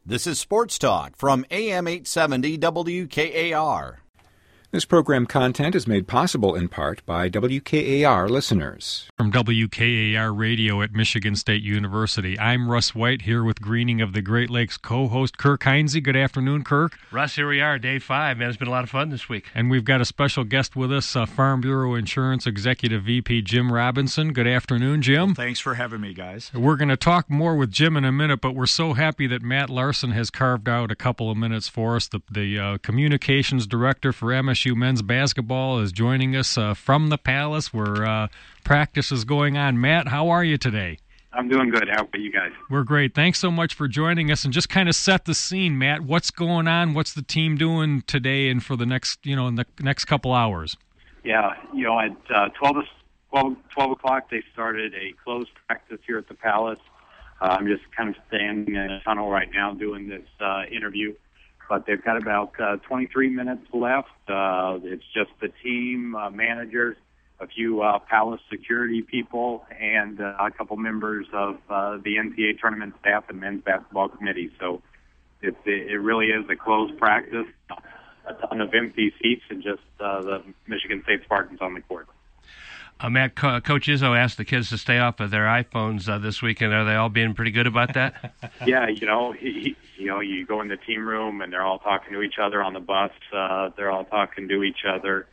This is Sports Talk from AM 870 WKAR. This program content is made possible in part by WKAR listeners. From WKAR Radio at Michigan State University, I'm Russ White here with Greening of the Great Lakes co-host Kirk Heinze. Good afternoon, Kirk. Russ, here we are, day 5. Man, it's been a lot of fun this week. And we've got a special guest with us, Farm Bureau Insurance Executive VP Jim Robinson. Good afternoon, Jim. Well, thanks for having me, guys. We're going to talk more with Jim in a minute, but we're so happy that Matt Larson has carved out a couple of minutes for us. The communications director for MSU men's basketball is joining us from the Palace where practice is going on. Matt, how are you today? I'm doing good. How about you guys? We're great. Thanks so much for joining us. And just kind of set the scene, Matt. What's going on? What's the team doing today and for the next, in the next couple hours? Yeah, at 12 o'clock they started a closed practice here at the Palace. I'm just kind of standing in a tunnel right now doing this interview. But they've got about 23 minutes left. It's just the team, managers, a few Palace security people, and a couple members of the NCAA tournament staff and men's basketball committee. So it really is a closed practice, a ton of empty seats, and just the Michigan State Spartans on the court. Matt, Coach Izzo asked the kids to stay off of their iPhones this weekend. Are they all being pretty good about that? Yeah, you go in the team room and they're all talking to each other on the bus. They're all talking to each other.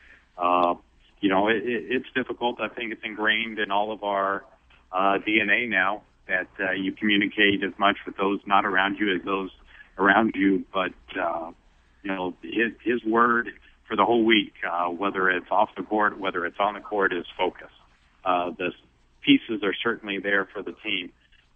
It's difficult. I think it's ingrained in all of our DNA now that you communicate as much with those not around you as those around you. But his word for the whole week, whether it's off the court, whether it's on the court, is focus. The pieces are certainly there for the team.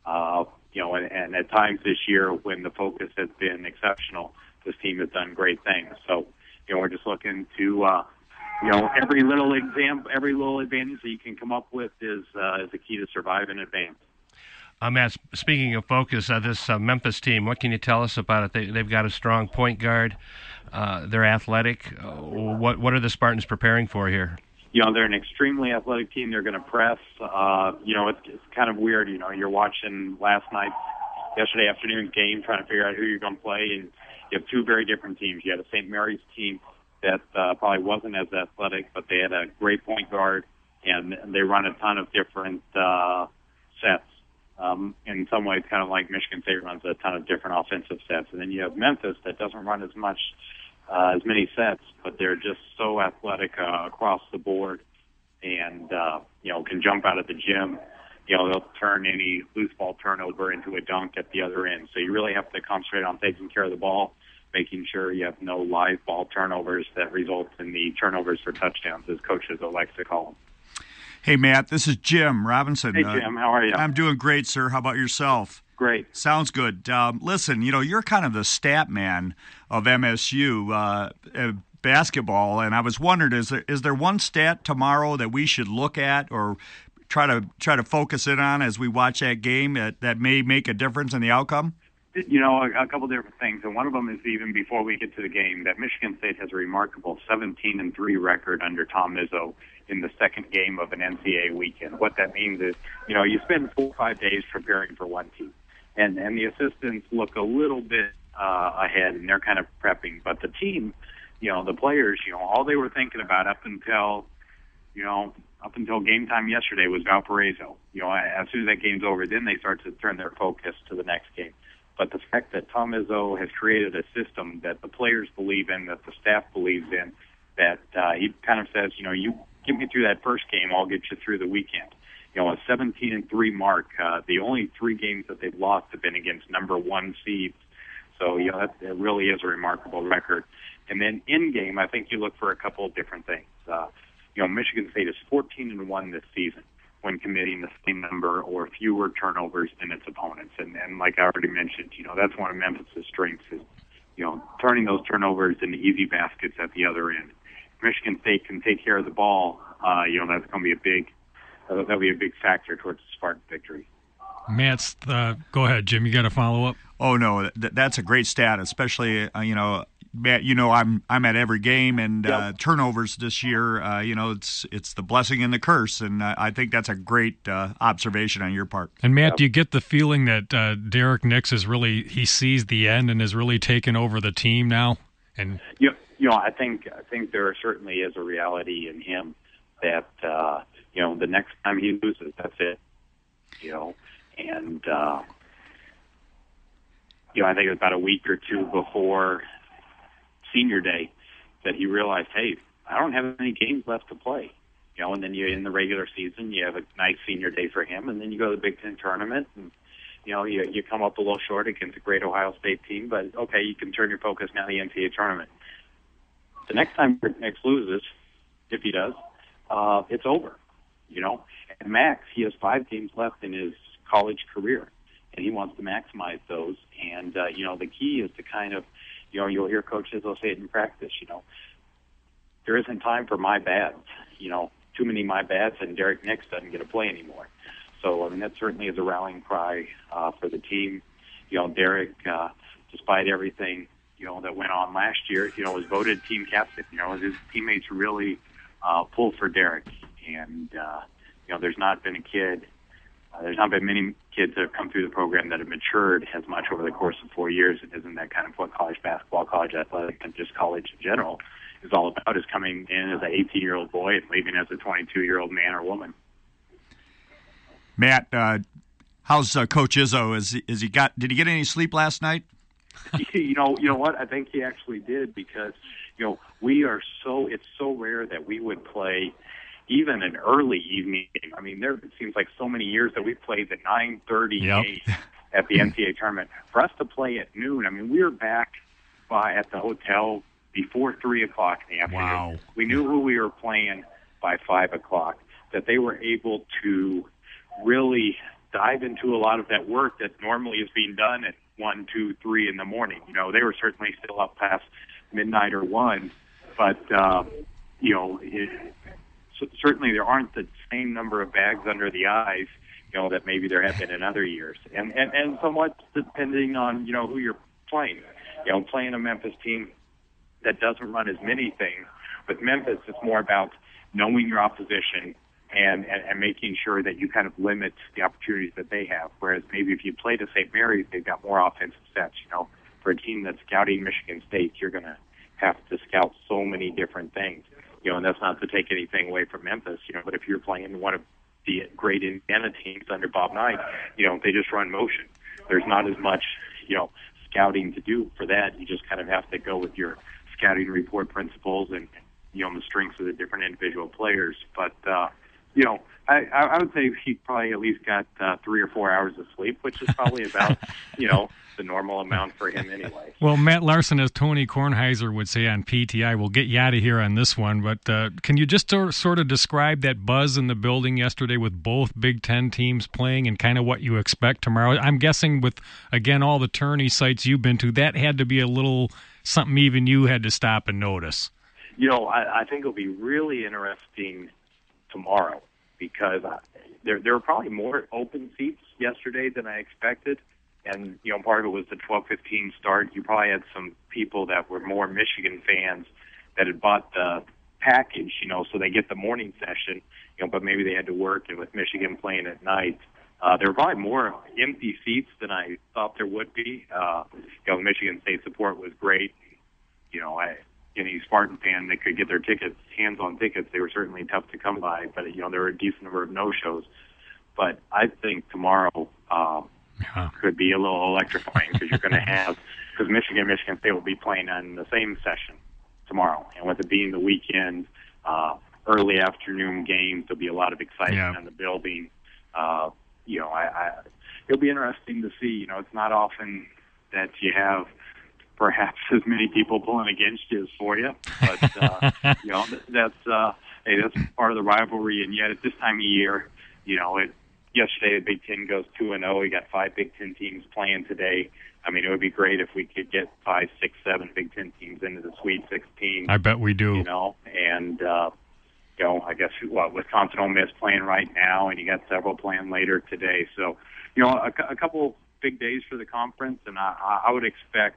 And at times this year when the focus has been exceptional, this team has done great things. So, we're just looking to, every little advantage that you can come up with is the key to survive and advance. Matt, speaking of focus, this Memphis team, what can you tell us about it? They've got a strong point guard. They're athletic. What are the Spartans preparing for here? They're an extremely athletic team. They're going to press. It's kind of weird. You're watching yesterday afternoon game, trying to figure out who you're going to play, and you have two very different teams. You had a St. Mary's team that probably wasn't as athletic, but they had a great point guard, and they run a ton of different sets. In some ways, kind of like Michigan State runs a ton of different offensive sets. And then you have Memphis that doesn't run as as many sets, but they're just so athletic across the board and, can jump out of the gym. They'll turn any loose ball turnover into a dunk at the other end. So you really have to concentrate on taking care of the ball, making sure you have no live ball turnovers that result in the turnovers for touchdowns, as coaches like to call them. Hey, Matt, this is Jim Robinson. Hey, Jim, how are you? I'm doing great, sir. How about yourself? Great. Sounds good. Listen, you're kind of the stat man of MSU basketball, and I was wondering, is there one stat tomorrow that we should look at or try to focus in on as we watch that game that may make a difference in the outcome? A couple different things, and one of them is even before we get to the game, that Michigan State has a remarkable 17-3 record under Tom Izzo in the second game of an NCAA weekend. What that means is, you spend 4 or 5 days preparing for one team, and the assistants look a little bit ahead, and they're kind of prepping. But the team, the players, all they were thinking about up until game time yesterday was Valparaiso. As soon as that game's over, then they start to turn their focus to the next game. But the fact that Tom Izzo has created a system that the players believe in, that the staff believes in, that he kind of says, you get me through that first game, I'll get you through the weekend. A 17-3 mark. The only 3 games that they've lost have been against number 1 seeds. So, that really is a remarkable record. And then in game, I think you look for a couple of different things. Michigan State is 14-1 this season when committing the same number or fewer turnovers than its opponents. And like I already mentioned, that's one of Memphis' strengths is, turning those turnovers into easy baskets at the other end. If Michigan State can take care of the ball, that's going to be that'll be a big factor towards the Spartan victory. Matt's, go ahead, Jim. You got to follow up? Oh, no, that's a great stat, especially, Matt, I'm at every game, and turnovers this year, it's the blessing and the curse, and I think that's a great observation on your part. And Matt, do you get the feeling that Derek Nix he sees the end and has really taken over the team now? And I think there certainly is a reality in him that the next time he loses, that's it. And I think it was about a week or two before senior day that he realized, hey, I don't have any games left to play. And then in the regular season, you have a nice senior day for him, and then you go to the Big Ten tournament, and you come up a little short against a great Ohio State team, but okay, you can turn your focus now to the NCAA tournament. The next time Nix loses, if he does, it's over. And Max, he has 5 games left in his college career, and he wants to maximize those. And the key is to kind of, you'll hear coaches, they'll say it in practice, there isn't time for my bads. Too many my bads, and Derek Nix doesn't get to play anymore. So, that certainly is a rallying cry for the team. Derek, despite everything, that went on last year, was voted team captain. His teammates really pulled for Derek. And, there's not been many kids that have come through the program that have matured as much over the course of 4 years. It isn't that kind of what college basketball, college athletics, and just college in general is all about, is coming in as an 18-year-old boy and leaving as a 22-year-old man or woman. Matt, how's Coach Izzo? Did he get any sleep last night? You know what? I think he actually did, because it's so rare that we would play even an early evening game. It seems like so many years that we played the 9:30 game at the NCAA tournament. For us to play at noon, we were back at the hotel before 3 o'clock in the afternoon. Wow. We knew who we were playing by 5 o'clock, that they were able to really dive into a lot of that work that normally is being done at 1, 2, 3 in the morning. They were certainly still up past midnight or 1, but, certainly there aren't the same number of bags under the eyes, that maybe there have been in other years. And somewhat depending on, who you're playing. Playing a Memphis team that doesn't run as many things. With Memphis, it's more about knowing your opposition and making sure that you kind of limit the opportunities that they have. Whereas maybe if you play to St. Mary's, they've got more offensive sets. For a team that's scouting Michigan State, you're going to have to scout so many different things. And that's not to take anything away from Memphis, but if you're playing one of the great Indiana teams under Bob Knight, they just run motion. There's not as much, scouting to do for that. You just kind of have to go with your scouting report principles and, the strengths of the different individual players. But, I would say he probably at least got 3 or 4 hours of sleep, which is probably about, the normal amount for him anyway. Well, Matt Larson, as Tony Kornheiser would say on PTI, we'll get you out of here on this one, but can you just sort of describe that buzz in the building yesterday with both Big Ten teams playing and kind of what you expect tomorrow? I'm guessing with, again, all the tourney sites you've been to, that had to be a little something even you had to stop and notice. I think it'll be really interesting tomorrow, because there were probably more open seats yesterday than I expected. And, part of it was the 12:15 start. You probably had some people that were more Michigan fans that had bought the package, so they get the morning session, but maybe they had to work, and with Michigan playing at night, there were probably more empty seats than I thought there would be. Michigan State support was great. Any Spartan fan that could get their hands on tickets, they were certainly tough to come by, but, there were a decent number of no-shows. But I think tomorrow could be a little electrifying, because you're going to have, because Michigan State will be playing on the same session tomorrow. And with it being the weekend, early afternoon games, there'll be a lot of excitement in the building. It'll be interesting to see. It's not often that you have perhaps as many people pulling against you as for you, but that's part of the rivalry. And yet at this time of year, yesterday the Big Ten goes 2-0. We got 5 Big Ten teams playing today. It would be great if we could get 5, 6, 7 Big Ten teams into the Sweet 16. I bet we do. And I guess Wisconsin Ole Miss playing right now, and you got several playing later today. So, a couple big days for the conference, and I would expect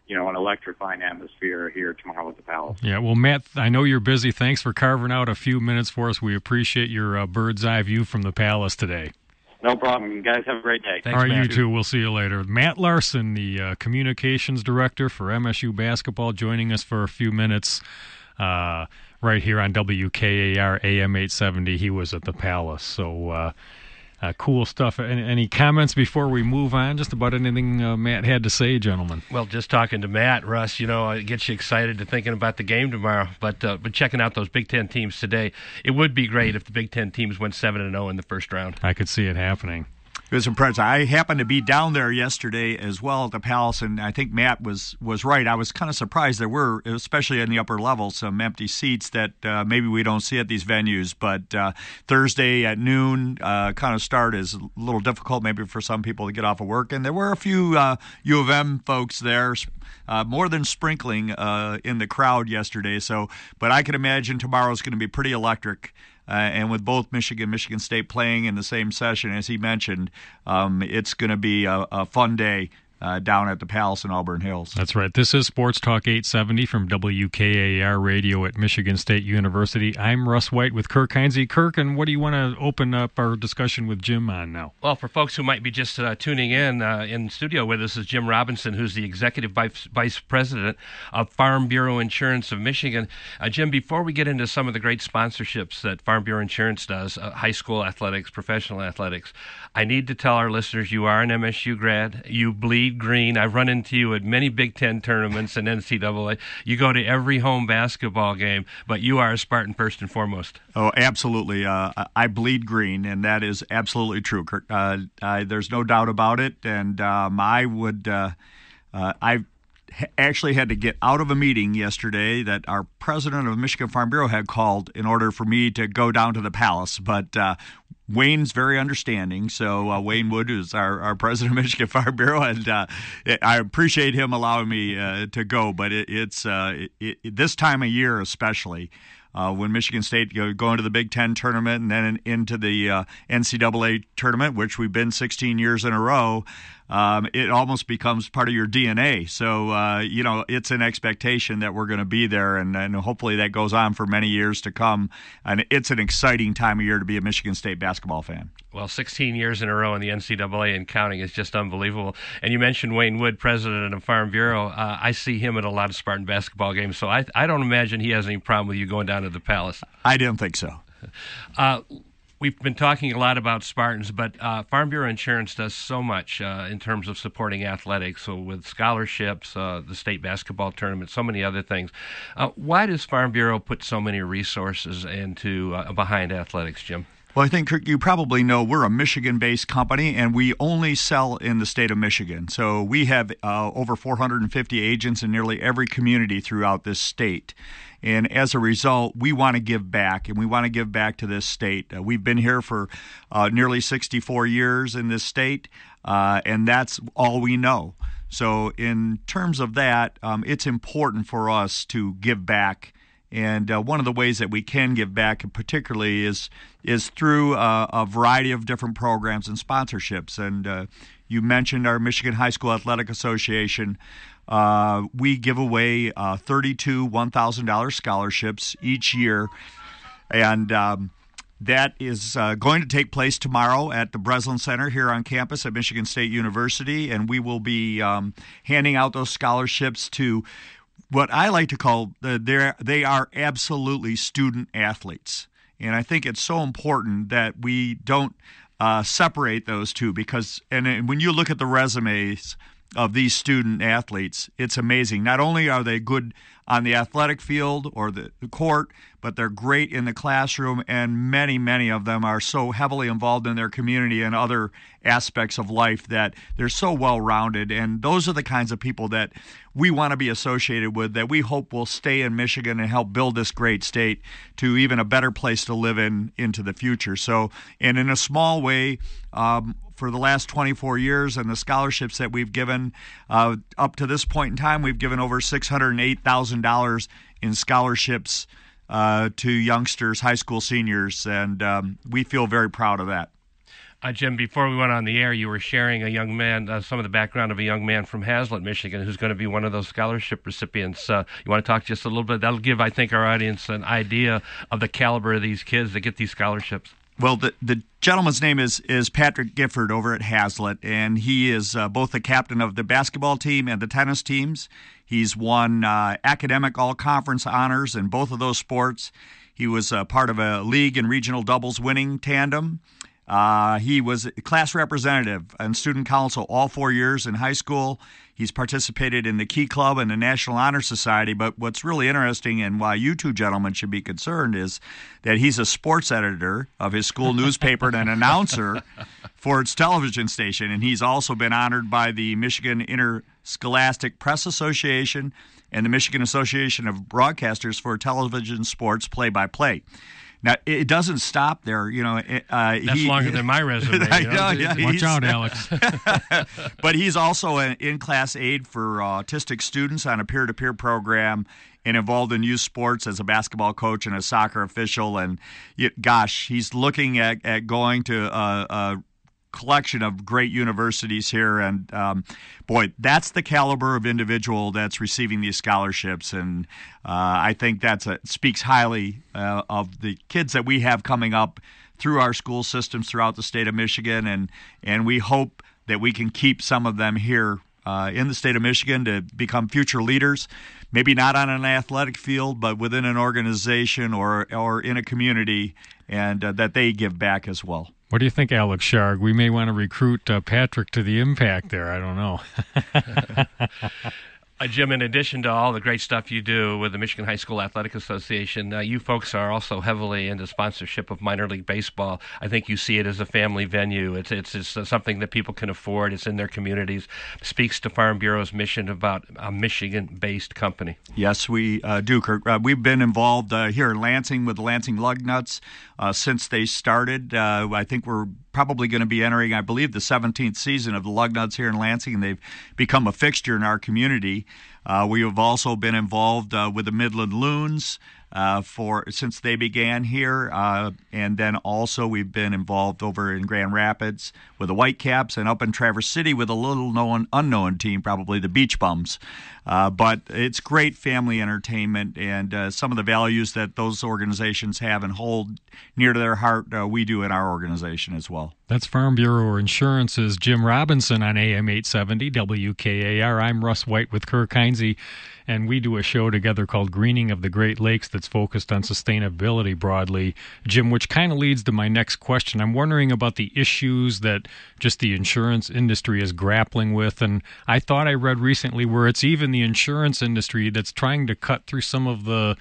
an electrifying atmosphere here tomorrow at the Palace. Yeah, well, Matt, I know you're busy. Thanks for carving out a few minutes for us. We appreciate your bird's eye view from the Palace today. No problem. You guys have a great day. Thanks, All right, Matt. you too. We'll see you later. Matt Larson, the communications director for MSU basketball, joining us for a few minutes right here on WKAR AM 870. He was at the Palace. So cool stuff. Any comments before we move on? Just about anything Matt had to say, gentlemen? Well, just talking to Matt, Russ, it gets you excited to thinking about the game tomorrow. But checking out those Big Ten teams today, it would be great if the Big Ten teams went 7-0 in the first round. I could see it happening. It was impressive. I happened to be down there yesterday as well at the Palace, and I think Matt was right. I was kind of surprised there were, especially in the upper levels, some empty seats that maybe we don't see at these venues. But Thursday at noon kind of start is a little difficult maybe for some people to get off of work, and there were a few U of M folks there, more than sprinkling in the crowd yesterday. But I can imagine tomorrow's going to be pretty electric. And with both Michigan State playing in the same session, as he mentioned, it's going to be a fun day down at the Palace in Auburn Hills. That's right. This is Sports Talk 870 from WKAR Radio at Michigan State University. I'm Russ White with Kirk Heinze. Kirk, and what do you want to open up our discussion with Jim on now? Well, for folks who might be just tuning in studio with us is Jim Robinson, who's the Executive Vice President of Farm Bureau Insurance of Michigan. Jim, before we get into some of the great sponsorships that Farm Bureau Insurance does, high school athletics, professional athletics, I need to tell our listeners you are an MSU grad. You bleed green. I've run into you at many Big Ten tournaments and NCAA. You go to every home basketball game, but you are a Spartan first and foremost. Oh, absolutely. I bleed green, and that is absolutely true, Kirk. There's no doubt about it, and I actually had to get out of a meeting yesterday that our president of Michigan Farm Bureau had called in order for me to go down to the Palace, but Wayne's very understanding, so Wayne Wood is our president of Michigan Farm Bureau, and I appreciate him allowing me to go, but it's this time of year especially, when Michigan State go into the Big Ten tournament and then into the NCAA tournament, which we've been 16 years in a row, it almost becomes part of your DNA. So, it's an expectation that we're going to be there, and hopefully that goes on for many years to come. And it's an exciting time of year to be a Michigan State basketball fan. Well, 16 years in a row in the NCAA and counting is just unbelievable. And you mentioned Wayne Wood, president of Farm Bureau. I see him at a lot of Spartan basketball games, so I don't imagine he has any problem with you going down to the Palace. I didn't think so. We've been talking a lot about Spartans, but Farm Bureau Insurance does so much in terms of supporting athletics. So with scholarships, the state basketball tournament, so many other things. Why does Farm Bureau put so many resources into behind athletics, Jim? Well, I think, Kirk, you probably know we're a Michigan-based company, and we only sell in the state of Michigan. So we have over 450 agents in nearly every community throughout this state. And as a result, we want to give back, and we want to give back to this state. We've been here for nearly 64 years in this state, and that's all we know. So in terms of that, it's important for us to give back. And one of the ways that we can give back, particularly, is through a variety of different programs and sponsorships. And you mentioned our Michigan High School Athletic Association. We give away 32 $1,000 scholarships each year. And that is going to take place tomorrow at the Breslin Center here on campus at Michigan State University. And we will be handing out those scholarships to what I like to call, they are absolutely student athletes. And I think it's so important that we don't separate those two, because and when you look at the resumes of these student athletes, it's amazing. Not only are they good on the athletic field or the court, but they're great in the classroom, and many, many of them are so heavily involved in their community and other aspects of life that they're so well-rounded. And those are the kinds of people that we want to be associated with, that we hope will stay in Michigan and help build this great state to even a better place to live in into the future. So, and in a small way, for the last 24 years and the scholarships that we've given, up to this point in time, we've given over $608,000 in scholarships to youngsters, high school seniors, and we feel very proud of that. Jim, before we went on the air, you were sharing a young man, some of the background of a young man from Hazlet, Michigan, who's going to be one of those scholarship recipients. You want to talk just a little bit? That'll give, I think, our audience an idea of the caliber of these kids that get these scholarships. Well, the gentleman's name is Patrick Gifford over at Hazlet, and he is both the captain of the basketball team and the tennis teams. He's won academic all-conference honors in both of those sports. He was part of a league and regional doubles winning tandem. He was class representative and student council all 4 years in high school. He's participated in the Key Club and the National Honor Society. But what's really interesting and why you two gentlemen should be concerned is that he's a sports editor of his school newspaper and an announcer for its television station. And he's also been honored by the Michigan Interscholastic Press Association and the Michigan Association of Broadcasters for television sports play-by-play. Now, it doesn't stop there. That's longer than my resume. Watch out, Alex. But he's also an in-class aide for autistic students on a peer-to-peer program and involved in youth sports as a basketball coach and a soccer official. And, he's looking at going to a collection of great universities here, and that's the caliber of individual that's receiving these scholarships, and I think speaks highly of the kids that we have coming up through our school systems throughout the state of Michigan, and we hope that we can keep some of them here in the state of Michigan to become future leaders, maybe not on an athletic field, but within an organization or in a community, and that they give back as well. What do you think, Alex Sharg? We may want to recruit Patrick to the Impact there. I don't know. Jim, in addition to all the great stuff you do with the Michigan High School Athletic Association, you folks are also heavily into sponsorship of minor league baseball. I think you see it as a family venue. It's something that people can afford. It's in their communities. Speaks to Farm Bureau's mission about a Michigan-based company. Yes, we do, Kirk. We've been involved here in Lansing with the Lansing Lugnuts since they started. I think we're probably going to be entering, I believe, the 17th season of the Lugnuts here in Lansing, and they've become a fixture in our community. We have also been involved with the Midland Loons since they began here, and then also we've been involved over in Grand Rapids with the Whitecaps, and up in Traverse City with a little-known, unknown team, probably the Beach Bums. But it's great family entertainment, and some of the values that those organizations have and hold near to their heart, we do in our organization as well. That's Farm Bureau Insurance's Jim Robinson on AM 870 WKAR. I'm Russ White with Kirk Heinze, and we do a show together called Greening of the Great Lakes that's focused on sustainability broadly. Jim, which kind of leads to my next question. I'm wondering about the issues that just the insurance industry is grappling with, and I thought I read recently where it's even the insurance industry that's trying to cut through some of the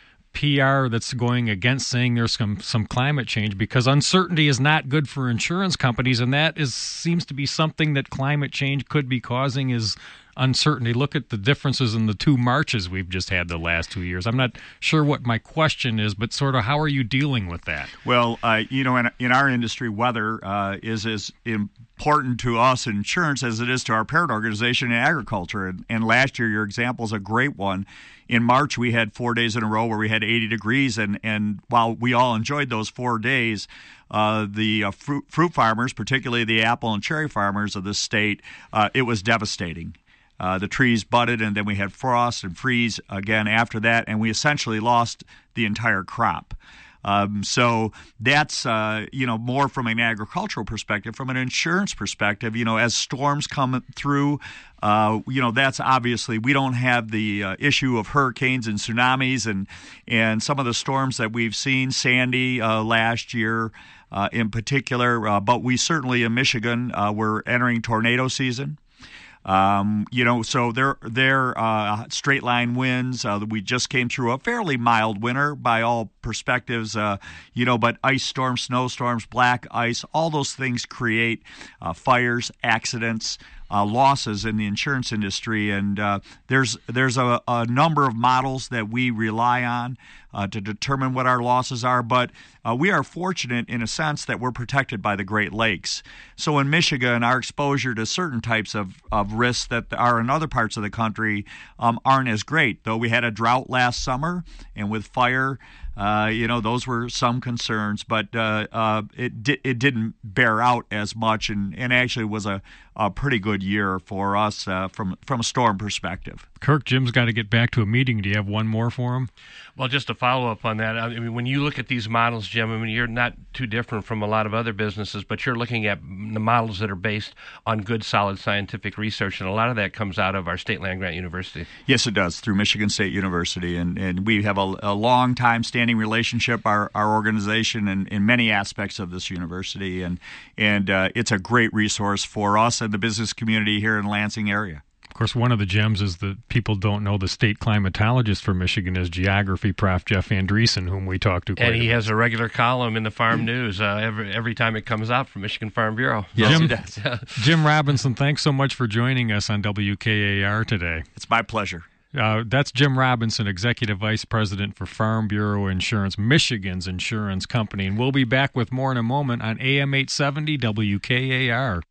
PR that's going against saying there's some climate change, because uncertainty is not good for insurance companies, and that seems to be something that climate change could be causing is uncertainty. Look at the differences in the two marches we've just had the last 2 years. I'm not sure what my question is, but sort of how are you dealing with that? Well, in our industry, weather is as important to us in insurance as it is to our parent organization in agriculture. And last year, your example is a great one. In March, we had 4 days in a row where we had 80 degrees, and while we all enjoyed those 4 days, the fruit farmers, particularly the apple and cherry farmers of the state, it was devastating. The trees budded, and then we had frost and freeze again after that, and we essentially lost the entire crop. So that's, more from an agricultural perspective. From an insurance perspective, as storms come through, that's obviously, we don't have the issue of hurricanes and tsunamis and some of the storms that we've seen, Sandy last year in particular. But we certainly in Michigan, we're entering tornado season. So they're straight line winds. We just came through a fairly mild winter by all perspectives, but ice storms, snowstorms, black ice, all those things create fires, accidents, losses in the insurance industry. And there's a number of models that we rely on to determine what our losses are, but we are fortunate in a sense that we're protected by the Great Lakes. So in Michigan, our exposure to certain types of risks that are in other parts of the country aren't as great. Though we had a drought last summer, and with fire, those were some concerns, but it didn't bear out as much, and actually was a pretty good year for us from a storm perspective. Kirk, Jim's got to get back to a meeting. Do you have one more for him? Well, just to follow up on that, I mean, when you look at these models, Jim, I mean, you're not too different from a lot of other businesses, but you're looking at the models that are based on good, solid scientific research, and a lot of that comes out of our state land-grant university. Yes, it does, through Michigan State University, and we have a long time standing relationship, our organization, in many aspects of this university, and it's a great resource for us and the business community here in Lansing area. Of course, one of the gems is that people don't know the state climatologist for Michigan is geography prof. Jeff Andreessen, whom we talk to quite a bit. And he has a regular column in the Farm News every time it comes out from Michigan Farm Bureau. Yes, he does. Jim Robinson, thanks so much for joining us on WKAR today. It's my pleasure. That's Jim Robinson, Executive Vice President for Farm Bureau Insurance, Michigan's insurance company. And we'll be back with more in a moment on AM 870 WKAR.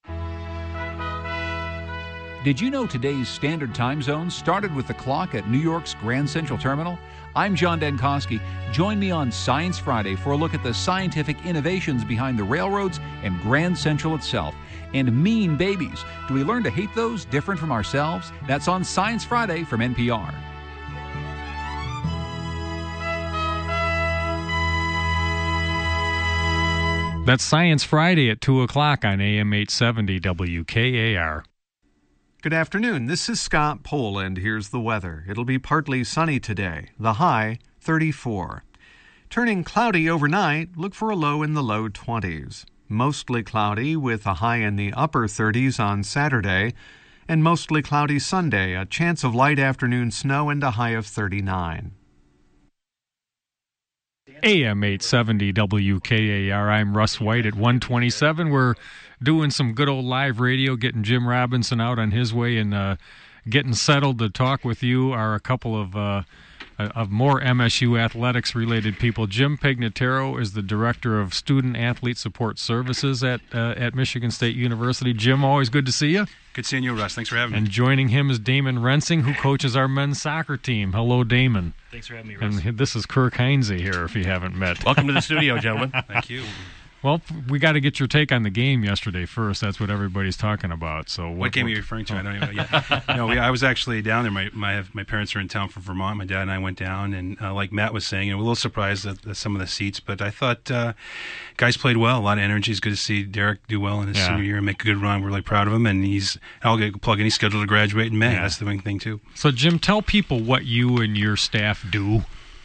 Did you know today's standard time zone started with the clock at New York's Grand Central Terminal? I'm John Dankosky. Join me on Science Friday for a look at the scientific innovations behind the railroads and Grand Central itself. And mean babies. Do we learn to hate those different from ourselves? That's on Science Friday from NPR. That's Science Friday at 2 o'clock on AM 870 WKAR. Good afternoon. This is Scott Pohl, and here's the weather. It'll be partly sunny today. The high, 34. Turning cloudy overnight, look for a low in the low 20s. Mostly cloudy with a high in the upper 30s on Saturday, and mostly cloudy Sunday, a chance of light afternoon snow and a high of 39. AM 870 WKAR. I'm Russ White at 127. We're doing some good old live radio, getting Jim Robinson out on his way, and getting settled to talk with you are a couple of more MSU athletics-related people. Jim Pignataro is the Director of Student Athlete Support Services at Michigan State University. Jim, always good to see you. Good seeing you, Russ. Thanks for having me. And joining him is Damon Rensing, who coaches our men's soccer team. Hello, Damon. Thanks for having me, Russ. And this is Kirk Heinze here, if you haven't met. Welcome to the studio, gentlemen. Thank you. Well, we got to get your take on the game yesterday first. That's what everybody's talking about. So what game are you referring to? I don't even know. Yeah. No, I was actually down there. My parents are in town from Vermont. My dad and I went down, and like Matt was saying, we're a little surprised at some of the seats, but I thought guys played well. A lot of energy. It's good to see Derek do well in his senior year and make a good run. We're really proud of him, and I'll get plug in. He's scheduled to graduate in May. Yeah. That's the main thing too. So, Jim, tell people what you and your staff do.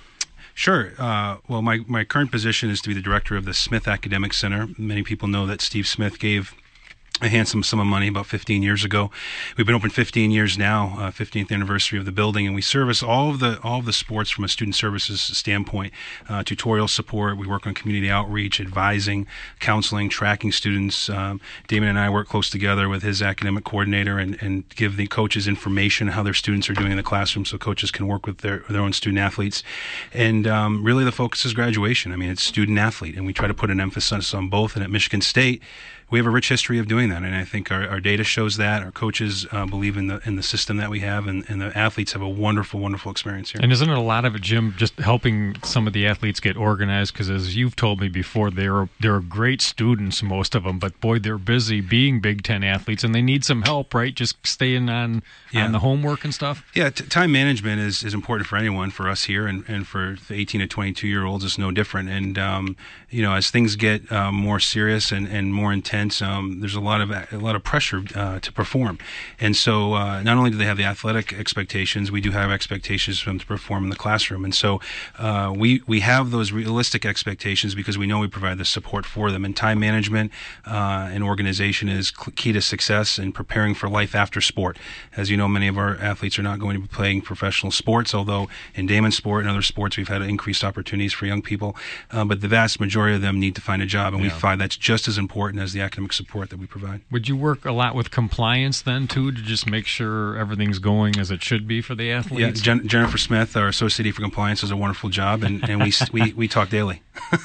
Sure. Well, my current position is to be the director of the Smith Academic Center. Many people know that Steve Smith gave a handsome sum of money about 15 years ago. We've been open 15 years now, 15th anniversary of the building, and we service all of the sports from a student services standpoint. Tutorial support, we work on community outreach, advising, counseling, tracking students. Damon and I work close together with his academic coordinator and give the coaches information how their students are doing in the classroom so coaches can work with their own student athletes. And really the focus is graduation. I mean, it's student athlete, and we try to put an emphasis on both. And at Michigan State, we have a rich history of doing that, and I think our data shows that. Our coaches believe in the system that we have, and the athletes have a wonderful, wonderful experience here. And isn't it a lot of it, Jim, just helping some of the athletes get organized? Because as you've told me before, they're great students, most of them, but boy, they're busy being Big Ten athletes, and they need some help, right? Just staying on the homework and stuff. Yeah, time management is important for anyone. For us here, and for the 18 to 22-year-olds, it's no different. And as things get more serious and more intense, there's a lot of pressure to perform, and so not only do they have the athletic expectations, we do have expectations for them to perform in the classroom, and so we have those realistic expectations because we know we provide the support for them. And time management and organization is key to success in preparing for life after sport. As you know, many of our athletes are not going to be playing professional sports, although in Damon's sport and other sports we've had increased opportunities for young people, but the vast majority of them need to find a job, and we find that's just as important as the academic support that we provide. Would you work a lot with compliance then too, to just make sure everything's going as it should be for the athletes? Yeah, Jennifer Smith, our Associate for Compliance, does a wonderful job, and we talk daily.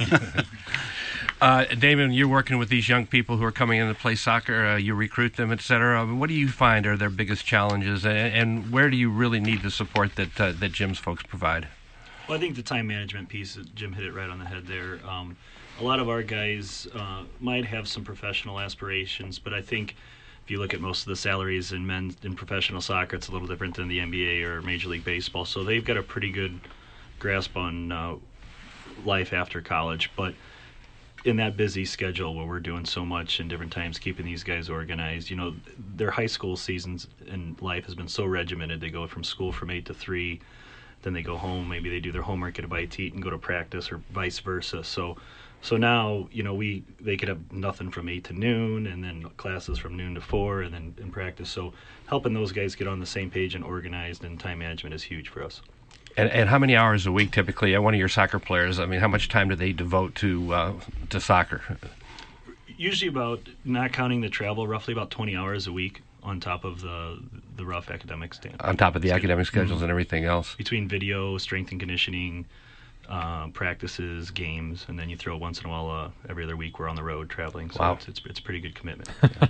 Damon, you're working with these young people who are coming in to play soccer. You recruit them, et cetera. What do you find are their biggest challenges, and where do you really need the support that Jim's folks provide? Well, I think the time management piece, Jim hit it right on the head there. A lot of our guys might have some professional aspirations, but I think if you look at most of the salaries in professional soccer, it's a little different than the NBA or Major League Baseball. So they've got a pretty good grasp on life after college. But in that busy schedule where we're doing so much in different times, keeping these guys organized, their high school seasons in life has been so regimented. They go from school from 8 to 3. Then they go home, maybe they do their homework, get a bite to eat, and go to practice, or vice versa. So now, they could have nothing from 8 to noon, and then classes from noon to 4, and then in practice. So helping those guys get on the same page and organized and time management is huge for us. And how many hours a week typically? One of your soccer players, how much time do they devote to soccer? Usually about, not counting the travel, roughly about 20 hours a week. On top of the rough academic standard. On top of the academic schedules and everything else. Between video, strength and conditioning, practices, games, and then you throw once in a while every other week we're on the road traveling. So wow. It's a pretty good commitment.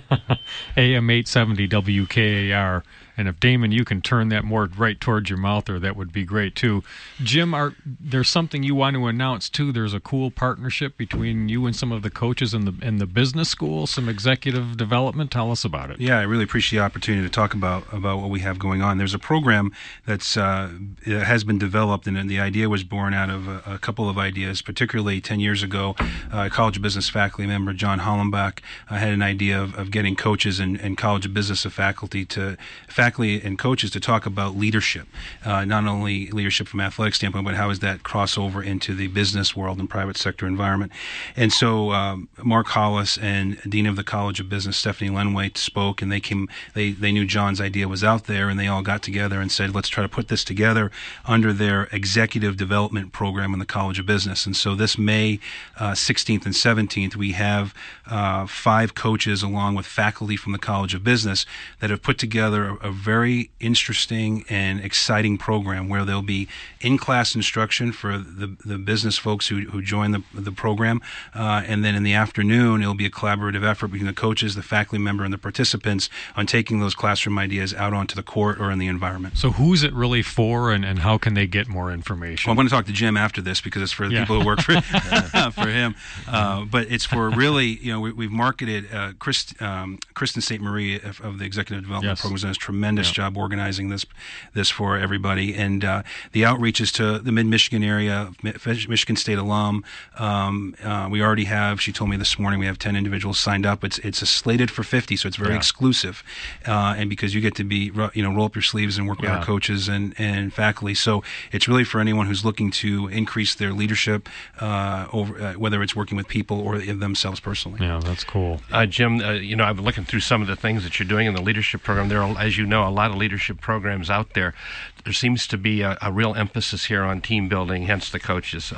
AM 870 WKAR. And if, Damon, you can turn that more right towards your mouth there, that would be great, too. Jim, there's something you want to announce, too. There's a cool partnership between you and some of the coaches in the business school, some executive development. Tell us about it. Yeah, I really appreciate the opportunity to talk about what we have going on. There's a program that's has been developed, and the idea was born out of a couple of ideas, particularly 10 years ago. College of Business faculty member John Hollenbach had an idea of getting coaches and College of Business faculty and coaches to talk about leadership, not only leadership from an athletic standpoint, but how does that cross over into the business world and private sector environment. And so Mark Hollis and Dean of the College of Business, Stephanie Lenway, spoke, and they knew John's idea was out there, and they all got together and said, let's try to put this together under their executive development program in the College of Business. And so this May 16th and 17th, we have 5 coaches along with faculty from the College of Business that have put together a very interesting and exciting program where there'll be in-class instruction for the business folks who join the program, and then in the afternoon it'll be a collaborative effort between the coaches, the faculty member, and the participants on taking those classroom ideas out onto the court or in the environment. So who's it really for, and how can they get more information? Well, I'm going to talk to Jim after this because it's for the people who work for him. But it's for really, we've marketed Kristen St. Marie of the Executive Development Program has done a tremendous job organizing this for everybody, and the outreach is to the mid-Michigan area, Michigan State alum. We already have, she told me this morning, we have 10 individuals signed up. It's slated for 50, so it's very exclusive, and because you get to be, roll up your sleeves and work with our coaches and faculty. So it's really for anyone who's looking to increase their leadership, whether it's working with people or themselves personally. Yeah, that's cool. Jim, I've been looking through some of the things that you're doing in the leadership program. There are, as you know, a lot of leadership programs out there. There seems to be a real emphasis here on team building, hence the coaches.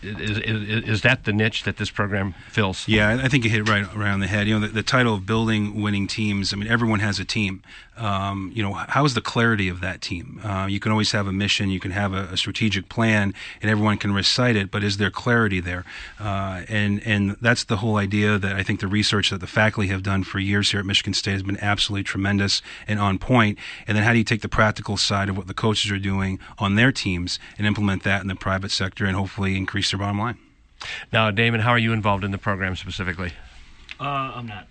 Is that the niche that this program fills? Yeah, I think you hit it right around the head. The title of Building Winning Teams, everyone has a team. How is the clarity of that team? You can always have a mission, you can have a strategic plan, and everyone can recite it, but is there clarity there? And that's the whole idea that I think the research that the faculty have done for years here at Michigan State has been absolutely tremendous and on point. And then how do you take the practical side of what the coaches are doing on their teams and implement that in the private sector and hopefully increase their bottom line? Now, Damon, how are you involved in the program specifically? I'm not.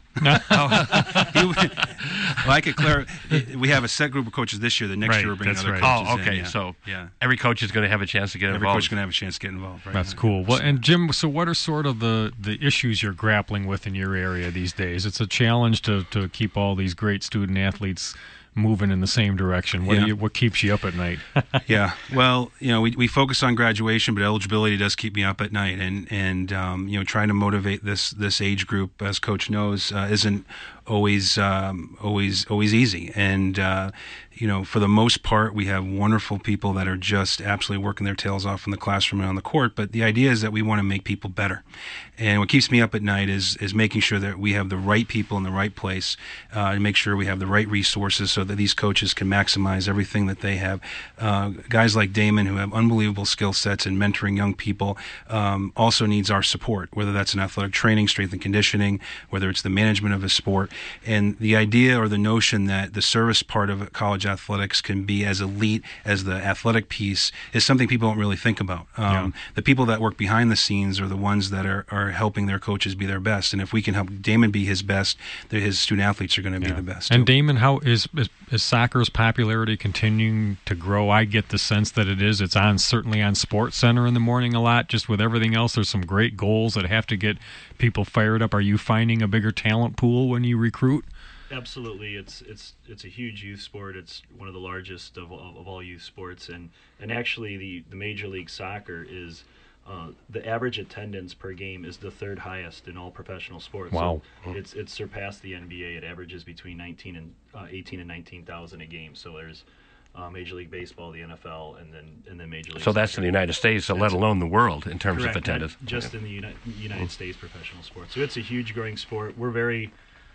I could clarify. We have a set group of coaches this year. The next year we're bringing other coaches Oh, okay. in. So every coach is going to have a chance to get involved. Every coach is going to have a chance to get involved. Right? That's cool. Well, and Jim, so what are sort of the issues you're grappling with in your area these days? It's a challenge to keep all these great student athletes moving in the same direction. What keeps you up at night? Yeah, well, we focus on graduation, but eligibility does keep me up at night, and trying to motivate this age group, as Coach knows, isn't always easy. And for the most part, we have wonderful people that are just absolutely working their tails off in the classroom and on the court. But the idea is that we want to make people better. And what keeps me up at night is making sure that we have the right people in the right place, and make sure we have the right resources so that these coaches can maximize everything that they have. Guys like Damon, who have unbelievable skill sets in mentoring young people, also needs our support, whether that's in athletic training, strength and conditioning, whether it's the management of a sport. And the idea or the notion that the service part of college athletics can be as elite as the athletic piece is something people don't really think about. The people that work behind the scenes are the ones that are helping their coaches be their best. And if we can help Damon be his best, his student athletes are going to be the best. And Damon, how is soccer's popularity continuing to grow? I get the sense that it is. It's certainly on Sports Center in the morning a lot. Just with everything else, there's some great goals that have to get people fired up. Are you finding a bigger talent pool when you recruit? Absolutely, it's a huge youth sport. It's one of the largest of all youth sports, and actually the Major League Soccer is the average attendance per game is the third highest in all professional sports. Wow, so it's surpassed the NBA. It averages between 18 and 19,000 a game. So there's Major League Baseball, the NFL, and then Major League. So that's in the United States, so let alone the world in terms correct, of attendance. Not just in the United States professional sports. So it's a huge growing sport. We're very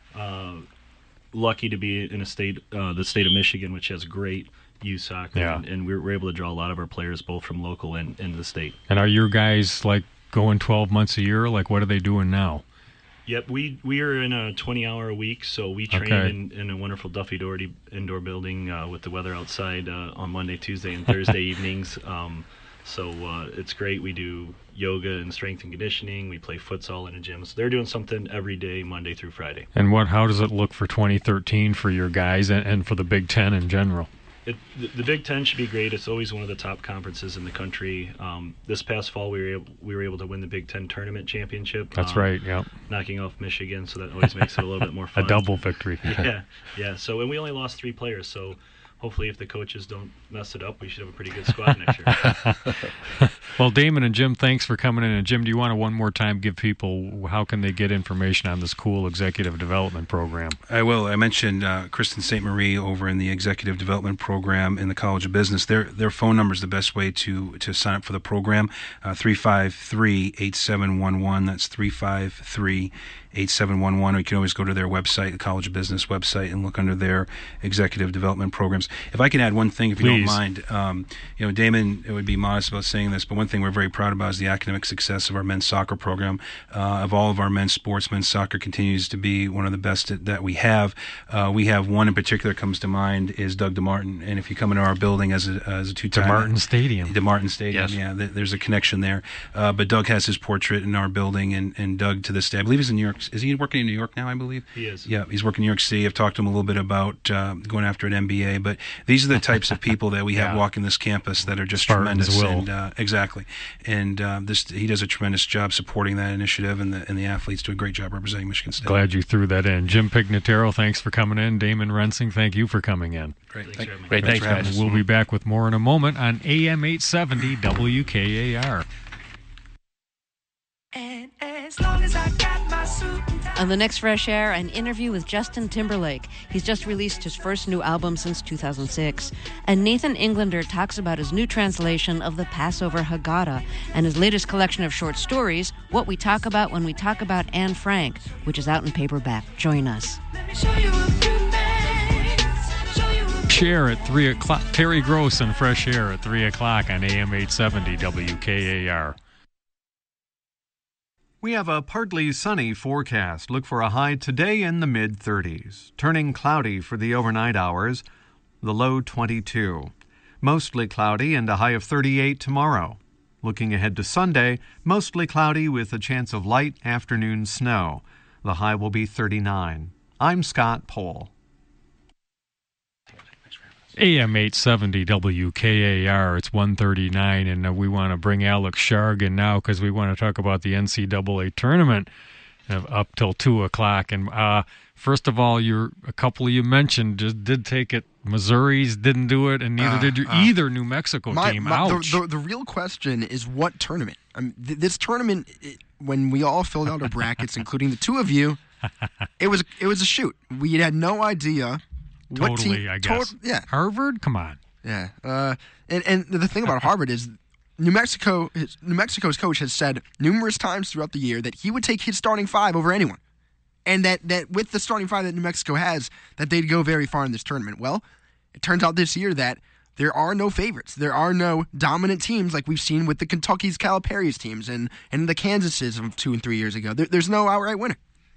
lucky to be in the state of Michigan, which has great youth soccer, and we're able to draw a lot of our players both from local and the state. And are your guys like going 12 months a year? Like, what are they doing now? Yep, we are in a 20-hour a week, so we train in a wonderful Duffy Doherty indoor building with the weather outside on Monday, Tuesday, and Thursday evenings. So it's great. We do yoga and strength and conditioning. We play futsal in a gym. So they're doing something every day, Monday through Friday. And how does it look for 2013 for your guys and for the Big Ten in general? The Big Ten should be great. It's always one of the top conferences in the country. This past fall, we were able to win the Big Ten tournament championship. That's right. Yeah, knocking off Michigan, so that always makes it a little bit more fun. A double victory. Yeah. So, and we only lost 3 players. So, hopefully, if the coaches don't mess it up, we should have a pretty good squad next year. Well, Damon and Jim, thanks for coming in. And Jim, do you want to one more time give people how can they get information on this cool executive development program? I will. I mentioned Kristen St. Marie over in the executive development program in the College of Business. Their phone number is the best way to sign up for the program. 353-8711. That's 353-8711. Or you can always go to their website, the College of Business website, and look under their executive development programs. If I can add one thing, if you don't mind, Damon, it would be modest about saying this, but one thing we're very proud about is the academic success of our men's soccer program. Of all of our men's sports, men's soccer continues to be one of the best that we have. We have one in particular that comes to mind is Doug DeMartin, and if you come into our building as a two-time DeMartin Stadium, yes. Yeah, there's a connection there. But Doug has his portrait in our building, and Doug to this day, I believe he's in New York. Is he working in New York now? I believe he is. Yeah, he's working in New York City. I've talked to him a little bit about going after an MBA, but these are the types of people that we have walking this campus that are just Spartans tremendous. And exactly, and he does a tremendous job supporting that initiative, and the athletes do a great job representing Michigan State. Glad you threw that in. Jim Pignataro, thanks for coming in. Damon Rensing, thank you for coming in. Great, thanks guys. We'll be back with more in a moment on AM 870 WKAR. And as long as I got my suit. On the next Fresh Air, an interview with Justin Timberlake. He's just released his first new album since 2006. And Nathan Englander talks about his new translation of the Passover Haggadah and his latest collection of short stories, What We Talk About When We Talk About Anne Frank, which is out in paperback. Join us. Let me show you a few things. Share at 3 o'clock. Terry Gross and Fresh Air at 3 o'clock on AM 870 WKAR. We have a partly sunny forecast. Look for a high today in the mid-30s. Turning cloudy for the overnight hours, the low 22. Mostly cloudy and a high of 38 tomorrow. Looking ahead to Sunday, mostly cloudy with a chance of light afternoon snow. The high will be 39. I'm Scott Pohl. AM 870 WKAR, it's 1:39, and we want to bring Alex Sharg in now because we want to talk about the NCAA tournament up till 2 o'clock. And first of all, a couple of you mentioned just did take it. Missouri's didn't do it, and neither did either New Mexico team. Ouch. The real question is what tournament? I mean, this tournament, when we all filled out our brackets, including the two of you, it was a shoot. We had no idea. Totally, I guess. Yeah. Harvard? Come on. Yeah. And the thing about Harvard is New Mexico's coach has said numerous times throughout the year that he would take his starting 5 over anyone. And that with the starting 5 that New Mexico has, that they'd go very far in this tournament. Well, it turns out this year that there are no favorites. There are no dominant teams like we've seen with the Kentucky's, Calipari's teams and the Kansases of 2 and 3 years ago. There's no outright winner.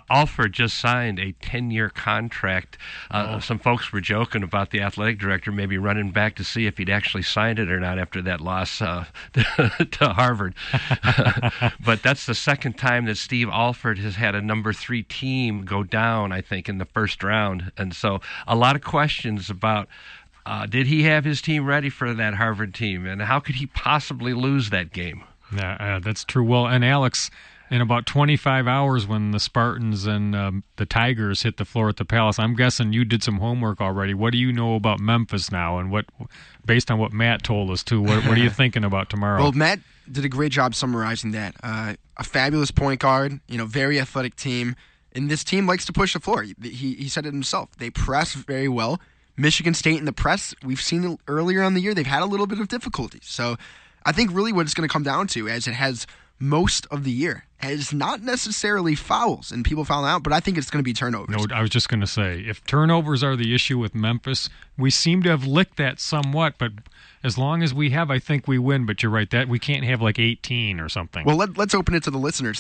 Alford just signed a 10-year contract. Some folks were joking about the athletic director maybe running back to see if he'd actually signed it or not after that loss to Harvard. But that's the second time that Steve Alford has had a number 3 team go down, I think, in the first round. And so a lot of questions about did he have his team ready for that Harvard team, and how could he possibly lose that game? Yeah, that's true. Well, and Alex, in about 25 hours when the Spartans and the Tigers hit the floor at the Palace, I'm guessing you did some homework already. What do you know about Memphis now, and what, based on what Matt told us too, what are you thinking about tomorrow? Well, Matt did a great job summarizing that. A fabulous point guard, very athletic team, and this team likes to push the floor. He said it himself. They press very well. Michigan State in the press, we've seen it earlier in the year, they've had a little bit of difficulty. So I think really what it's going to come down to, as it has most of the year, is not necessarily fouls and people fouling out, but I think it's going to be turnovers. No, I was just going to say, if turnovers are the issue with Memphis, we seem to have licked that somewhat, but as long as we have, I think we win. But you're right, that we can't have like 18 or something. Well, let's open it to the listeners.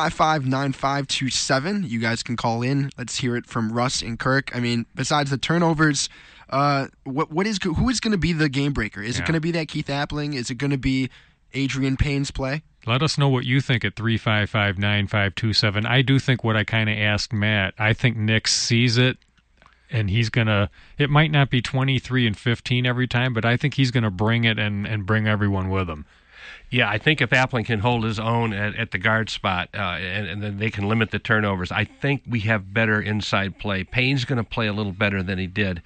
355-9527. You guys can call in. Let's hear it from Russ and Kirk. I mean, besides the turnovers, who is going to be the game breaker? Is it going to be that Keith Appling? Is it going to be Adrian Payne's play? Let us know what you think at 355-9527. I do think what I kind of asked Matt, I think Nick sees it, and he's going to – it might not be 23 and 15 every time, but I think he's going to bring it and bring everyone with him. Yeah, I think if Appling can hold his own at the guard spot and then they can limit the turnovers, I think we have better inside play. Payne's going to play a little better than he did.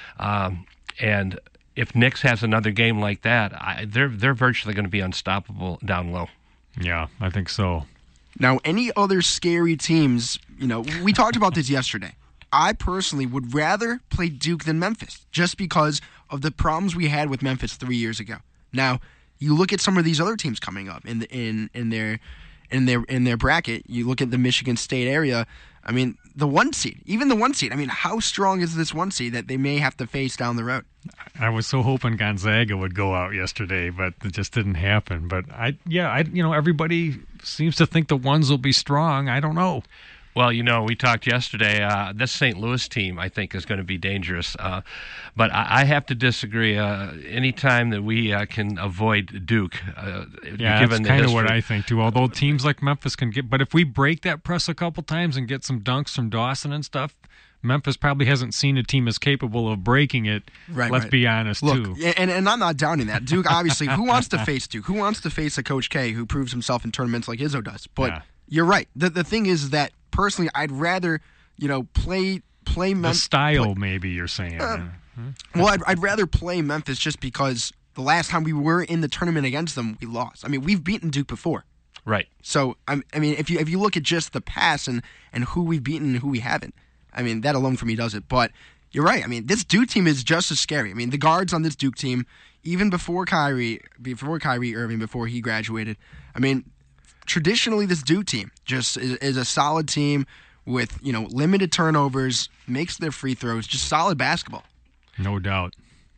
And if Nix has another game like that, they're virtually going to be unstoppable down low. Yeah, I think so. Now, any other scary teams, we talked about this yesterday. I personally would rather play Duke than Memphis just because of the problems we had with Memphis 3 years ago. Now, you look at some of these other teams coming up in their bracket. You look at the Michigan State area. I mean, the 1 seed, even the 1 seed. I mean, how strong is this 1 seed that they may have to face down the road? I was so hoping Gonzaga would go out yesterday, but it just didn't happen. But everybody seems to think the ones will be strong. I don't know. Well, we talked yesterday. This St. Louis team, I think, is going to be dangerous. But I have to disagree. Anytime that we can avoid Duke, that's kind of what I think, too. Although teams like Memphis can get – but if we break that press a couple times and get some dunks from Dawson and stuff, Memphis probably hasn't seen a team as capable of breaking it. Let's be honest, Look, too. And I'm not downing that. Duke, obviously, who wants to face Duke? Who wants to face a Coach K who proves himself in tournaments like Izzo does? But you're right. The thing is that – personally, I'd rather, play Memphis. The style, maybe you're saying. Well, I'd rather play Memphis just because the last time we were in the tournament against them, we lost. I mean, we've beaten Duke before. Right. So, I mean, if you look at just the past and who we've beaten and who we haven't, I mean, that alone for me does it. But you're right. I mean, this Duke team is just as scary. I mean, the guards on this Duke team, even before Kyrie Irving, before he graduated, I mean, traditionally, this Duke team just is a solid team with, limited turnovers, makes their free throws, just solid basketball. No doubt.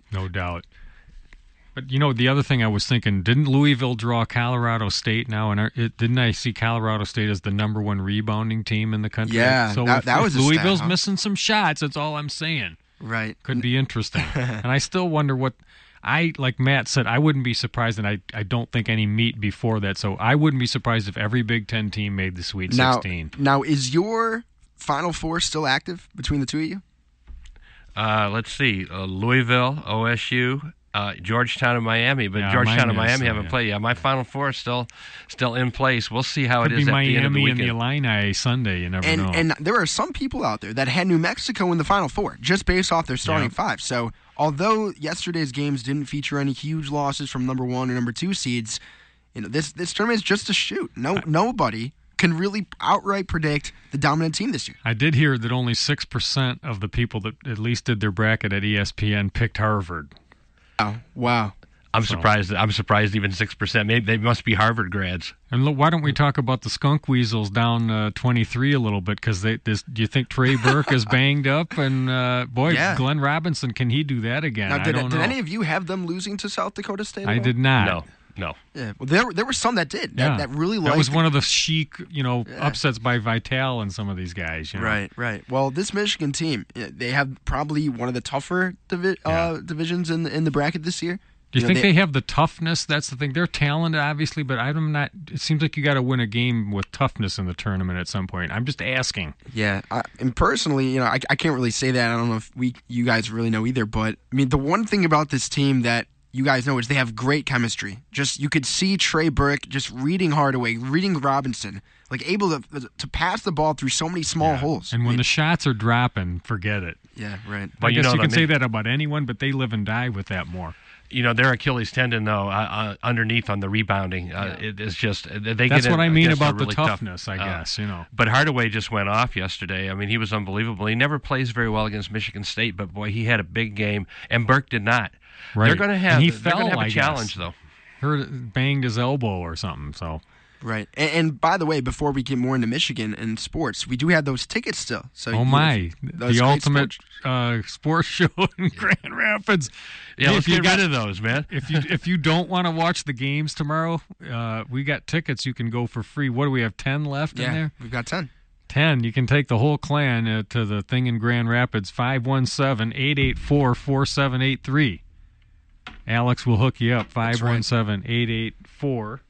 But, the other thing I was thinking, didn't Louisville draw Colorado State now? And didn't I see Colorado State as the number 1 rebounding team in the country? Yeah, so that was Louisville's missing some shots, that's all I'm saying. Right. Could be interesting. And I still wonder what... like Matt said, I wouldn't be surprised, and I don't think any meet before that, so I wouldn't be surprised if every Big Ten team made the Sweet 16. Now, is your Final Four still active between the two of you? Let's see. Louisville, OSU, Georgetown, and Miami, but Georgetown and Miami haven't played yet. My Final Four is still in place. We'll see how it is at the end of the weekend. Could be Miami and the Illini Sunday. You never know. And there are some people out there that had New Mexico in the Final Four just based off their starting five. So although yesterday's games didn't feature any huge losses from number 1 or number 2 seeds, this tournament is just a shoot. Nobody can really outright predict the dominant team this year. I did hear that only 6% of the people that at least did their bracket at ESPN picked Harvard. Oh, wow. I'm surprised even 6%. Maybe they must be Harvard grads. And look, why don't we talk about the Skunk Weasels down 23 a little bit? Because do you think Trey Burke is banged up? And Glenn Robinson, can he do that again? Now, did any of you have them losing to South Dakota State? I did not. No. No. Yeah, well, there were some that did. That really liked. That was one of the chic, upsets by Vitale and some of these guys. Right. Well, this Michigan team, they have probably one of the tougher divisions in the bracket this year. Do you think they have the toughness? That's the thing. They're talented, obviously, but I'm not. It seems like you got to win a game with toughness in the tournament at some point. I'm just asking. Yeah, and personally, I can't really say that. I don't know if you guys really know either. But I mean, the one thing about this team that you guys know is they have great chemistry. Just you could see Trey Burke just reading Hardaway, reading Robinson, like able to pass the ball through so many small holes. And when the shots are dropping, forget it. Yeah, right. But I guess you can say that about anyone, but they live and die with that more. Their Achilles tendon, though, underneath on the rebounding, it is just they. That's get what I mean about really the toughness, I guess. But Hardaway just went off yesterday. I mean, he was unbelievable. He never plays very well against Michigan State, but boy, he had a big game, and Burke did not. Right. They're going to have a challenge, though. Banged his elbow or something. So. Right. And by the way, before we get more into Michigan and sports, we do have those tickets still. So the ultimate sports show in Grand Rapids. Yeah, let's get rid of those, man. If you don't want to watch the games tomorrow, we got tickets you can go for free. What do we have, 10 left in there? Yeah, we've got 10. 10. You can take the whole clan to the thing in Grand Rapids, 517-884-4783. Alex will hook you up, 517-884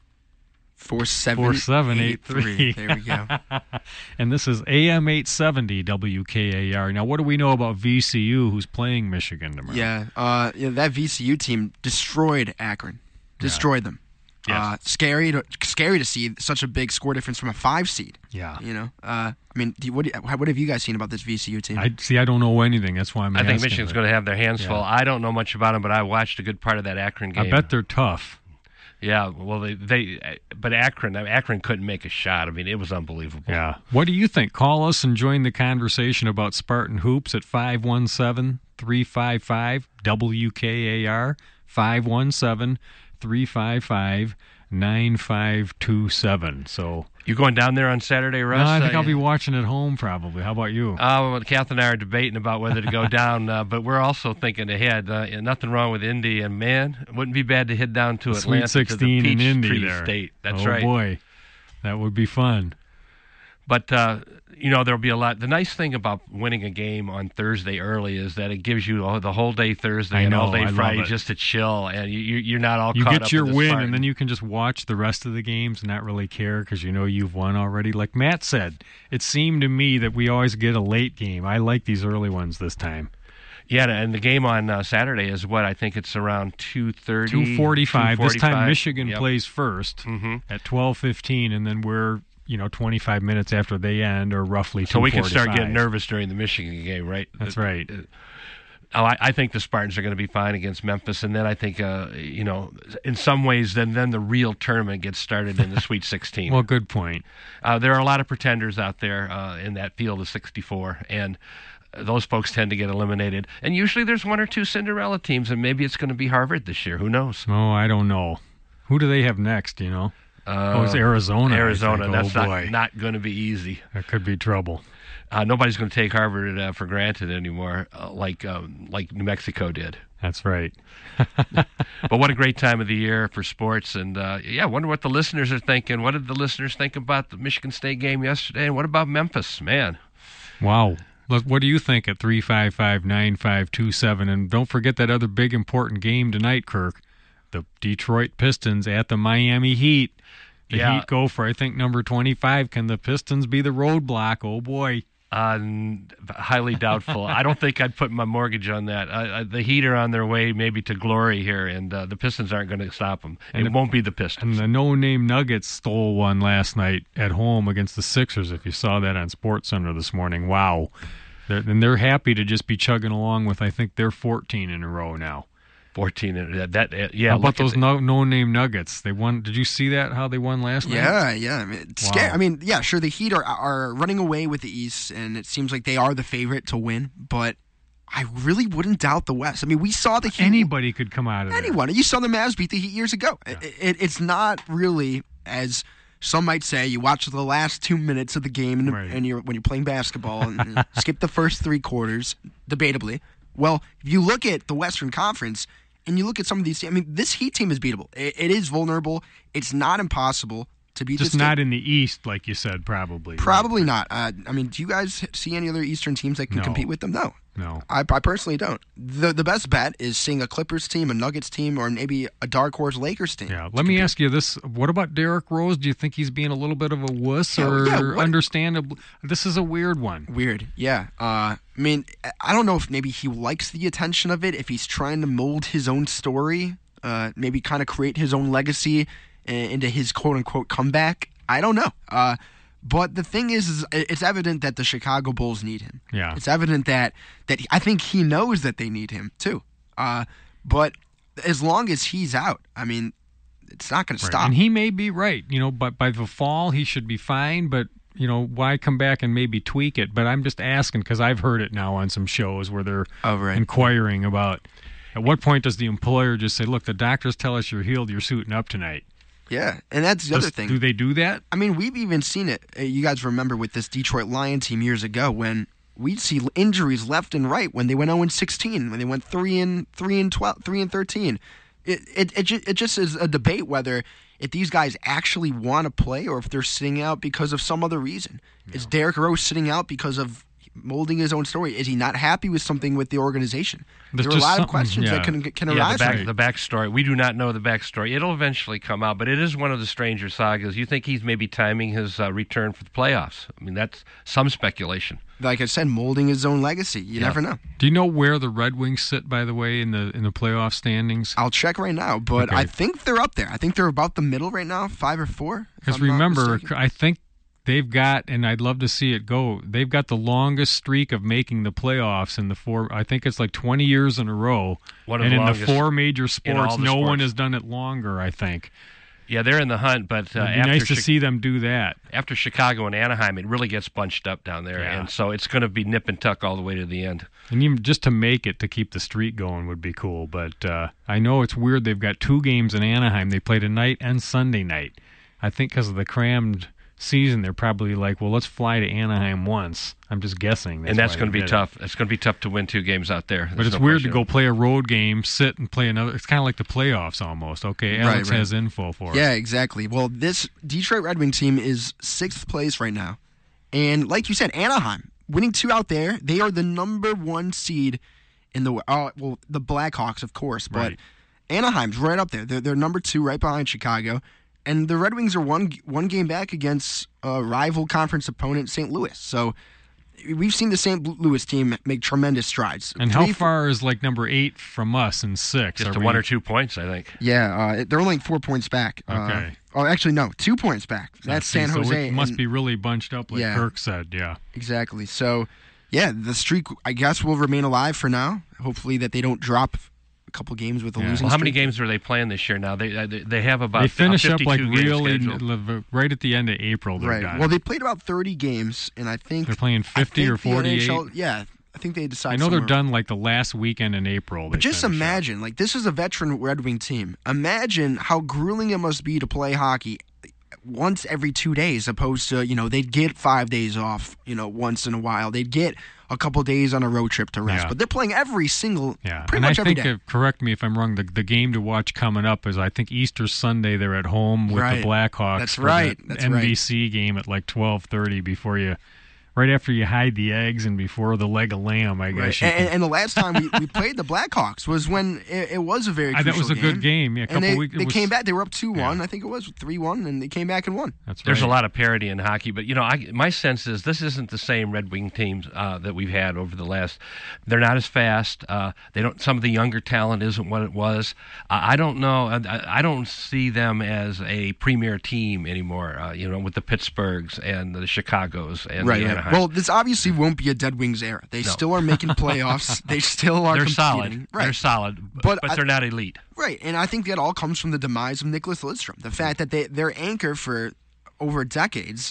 4783. There we go. And this is AM 870 WKAR. Now, what do we know about VCU, who's playing Michigan tomorrow? Yeah, that VCU team destroyed Akron. Destroyed them. Yes. Scary to see such a big score difference from a 5 seed. Yeah. I mean, what have you guys seen about this VCU team? I don't know anything. That's why I'm asking. I think Michigan's going to have their hands full. I don't know much about them, but I watched a good part of that Akron game. I bet they're tough. Yeah, well, but Akron couldn't make a shot. I mean, it was unbelievable. Yeah. What do you think? Call us and join the conversation about Spartan Hoops at 517-355-WKAR, 517-355-9527. So you going down there on Saturday, Russ? No, I think I'll be watching at home probably. How about you? Kath and I are debating about whether to go down, but we're also thinking ahead. Nothing wrong with Indy, and man, it wouldn't be bad to head down to Atlanta, Sweet 16 to the in Indy Peachtree there. State. That's oh, right. Oh boy, that would be fun. But there'll be a lot. The nice thing about winning a game on Thursday early is that it gives you the whole day Thursday and all day Friday just to chill, and you're not all caught up. You get your win, Spartan. and then you can just watch the rest of the games and not really care because you know you've won already. Like Matt said, it seemed to me that we always get a late game. I like these early ones this time. Yeah, and the game on Saturday is what? I think it's around 2:30. 2:45. This time Michigan Yep. plays first at 12:15, and then we're 25 minutes after they end, or roughly 2:45. So we can start getting nervous during the Michigan game, right? That's right. I think the Spartans are going to be fine against Memphis, and then I think, in some ways, then the real tournament gets started in the Sweet 16. Well, good point. There are a lot of pretenders out there in that field of 64, and those folks tend to get eliminated. And usually there's one or two Cinderella teams, and maybe it's going to be Harvard this year. Who knows? Oh, I don't know. Who do they have next, it's Arizona. Arizona. That's boy. not going to be easy. That could be trouble. Nobody's going to take Harvard for granted anymore, like New Mexico did. That's right. But what a great time of the year for sports. And, I wonder what the listeners are thinking. What did the listeners think about the Michigan State game yesterday? And what about Memphis? Man. Wow. What do you think at 355-9527? And don't forget that other big important game tonight, Kirk. The Detroit Pistons at the Miami Heat. The Heat go for, I think, number 25. Can the Pistons be the roadblock? Oh, boy. Highly doubtful. I don't think I'd put my mortgage on that. The Heat are on their way maybe to glory here, and the Pistons aren't going to stop them. It won't be the Pistons. And the no-name Nuggets stole one last night at home against the Sixers, if you saw that on SportsCenter this morning. Wow. They're happy to just be chugging along with, I think, they're 14 in a row now. 14. How about those no-name Nuggets? They won. Did you see that? How they won last night? Yeah. I mean, it's scary. I mean, yeah, sure. The Heat are running away with the East, and it seems like they are the favorite to win. But I really wouldn't doubt the West. I mean, we saw the Heat. Anybody could come out of it. Anyone. You saw the Mavs beat the Heat years ago. Yeah. It's not really as some might say. You watch the last 2 minutes of the game, and when you're playing basketball, and skip the first 3 quarters, debatably. Well, if you look at the Western Conference. and you look at some of these. I mean, this Heat team is beatable. It is vulnerable. It's not impossible to beat. Just this not team. in the East, like you said, probably. Probably not. I mean, do you guys see any other Eastern teams that can compete with them? No. I personally don't. The best bet is seeing a Clippers team, a Nuggets team, or maybe a dark horse Lakers team. Yeah. Let me ask you this: what about Derrick Rose? Do you think he's being a little bit of a wuss, or understandable? This is a weird one. Weird. Yeah. I mean, I don't know if maybe he likes the attention of it. If he's trying to mold his own story, maybe kind of create his own legacy into his quote unquote comeback. I don't know. But the thing is it's evident that the Chicago Bulls need him. Yeah. It's evident that I think he knows that they need him too. But as long as he's out, I mean, it's not going to stop. And he may be right, but by the fall he should be fine. But why come back and maybe tweak it? But I'm just asking because I've heard it now on some shows where they're inquiring about at what point does the employer just say, "Look, the doctors tell us you're healed. You're suiting up tonight." Yeah, and that's the other thing. Do they do that? I mean, we've even seen it. You guys remember with this Detroit Lion team years ago when we'd see injuries left and right when they went 0-16, when they went 3-12, 3-13. It just is a debate whether if these guys actually want to play or if they're sitting out because of some other reason. Yeah. Is Derrick Rose sitting out because of molding his own story? Is he not happy with something with the organization? There are a lot of questions that can arise. The backstory. We do not know the backstory. It'll eventually come out, but it is one of the stranger sagas. You think he's maybe timing his return for the playoffs? I mean, that's some speculation. Like I said, molding his own legacy. You never know. Do you know where the Red Wings sit, by the way, in the playoff standings? I'll check right now, but I think they're up there. I think they're about the middle right now, 5 or 4. Because remember, I think they've got, and I'd love to see it go, they've got the longest streak of making the playoffs in the 4, I think it's like 20 years in a row. And in the 4 major sports, no one has done it longer, I think. Yeah, they're in the hunt, but it'd be nice to see them do that. After Chicago and Anaheim, it really gets bunched up down there, and so it's going to be nip and tuck all the way to the end. And even just to make it, to keep the streak going would be cool, but I know it's weird. They've got 2 games in Anaheim. They played a night and Sunday night. I think because of the crammed season, they're probably like, well, let's fly to Anaheim once. I'm just guessing. That's going to be tough. It's going to be tough to win 2 games out there. But it's weird to go play a road game, sit and play another. It's kind of like the playoffs almost. Okay, Alex has info for us. Yeah, exactly. Well, this Detroit Red Wing team is 6th place right now. And like you said, Anaheim, winning 2 out there, they are the number 1 seed in the the Blackhawks, of course. But Anaheim's right up there. They're number 2 right behind Chicago. And the Red Wings are one game back against a rival conference opponent, St. Louis. So we've seen the St. Louis team make tremendous strides. And how far is like number 8 from us and 6? Just 1 or 2 points, I think. Yeah, they're only 4 points back. Okay. Actually, no, 2 points back. That's San Jose. So it must be really bunched up, like Kirk said. Yeah, exactly. So, yeah, the streak, I guess, will remain alive for now. Hopefully that they don't drop couple games with a losing streak. How many games are they playing this year now? They have about they finish up like really right at the end of April. They're done. Well, they played about 30 games, and I think they're playing 50 or 48. I think they decided. I know they're done like the last weekend in April. But just imagine, like this is a veteran Red Wing team. Imagine how grueling it must be to play hockey once every 2 days, opposed to they'd get 5 days off once in a while. They'd get a couple days on a road trip to rest, but they're playing every single, pretty much every day. Correct me if I'm wrong, the game to watch coming up is I think Easter Sunday. They're at home with the Blackhawks. That's right. That's NBC game at like 12:30 right after you hide the eggs and before the leg of lamb, I guess. And the last time we played the Blackhawks was when it was a very crucial game. That was a good game. Yeah, they came back. They were up 2-1. I think it was 3-1, and they came back and won. That's right. There's a lot of parity in hockey, but my sense is this isn't the same Red Wing teams that we've had over the last. They're not as fast. They don't. Some of the younger talent isn't what it was. I don't know. I don't see them as a premier team anymore. With the Pittsburghs and the Chicagos and the Anaheim. Well, this obviously won't be a Dead Wings era. They still are making playoffs. They still are competing. Solid. Right. They're solid, but they're not elite. Right, and I think that all comes from the demise of Nicklas Lidstrom. The fact that their anchor for over decades,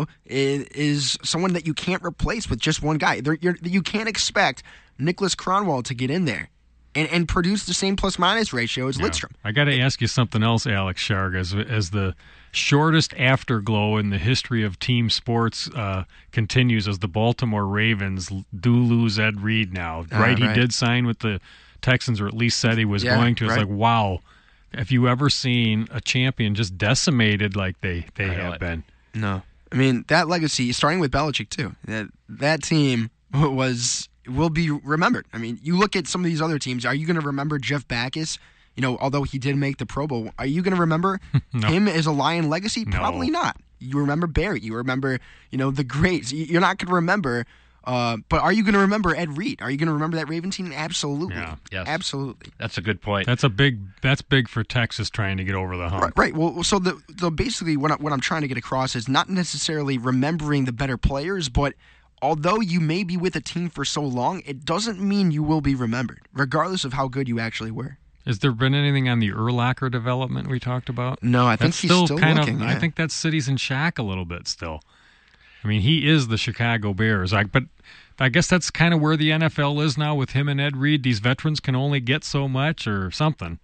is someone that you can't replace with just one guy. You can't expect Nicholas Kronwall to get in there and produce the same plus-minus ratio as Lidstrom. I got to ask you something else, Alex Sharg, as the shortest afterglow in the history of team sports continues as the Baltimore Ravens do lose Ed Reed now. Right? He did sign with the Texans, or at least said he was going to. It's right. like, wow, have you ever seen a champion just decimated like they have been? No. I mean, that legacy, starting with Belichick, too, that team will be remembered. I mean, you look at some of these other teams, are you going to remember Jeff Backus? You know, although he did make the Pro Bowl, are you going to remember him as a Lion legacy? Probably not. You remember Barry. You remember, the greats. You're not going to remember, but are you going to remember Ed Reed? Are you going to remember that Raven team? Absolutely. Yeah. Yes. Absolutely. That's a good point. That's big for Texas trying to get over the hump. Right. Well, so basically what I'm trying to get across is not necessarily remembering the better players, but although you may be with a team for so long, it doesn't mean you will be remembered, regardless of how good you actually were. Has there been anything on the Urlacher development we talked about? No, I think he's still kind looking. I think that city's in shock a little bit still. I mean, he is the Chicago Bears. But I guess that's kind of where the NFL is now with him and Ed Reed. These veterans can only get so much or something.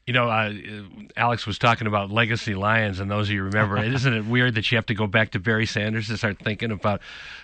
Alex was talking about legacy Lions, and those of you remember, isn't it weird that you have to go back to Barry Sanders to start thinking about,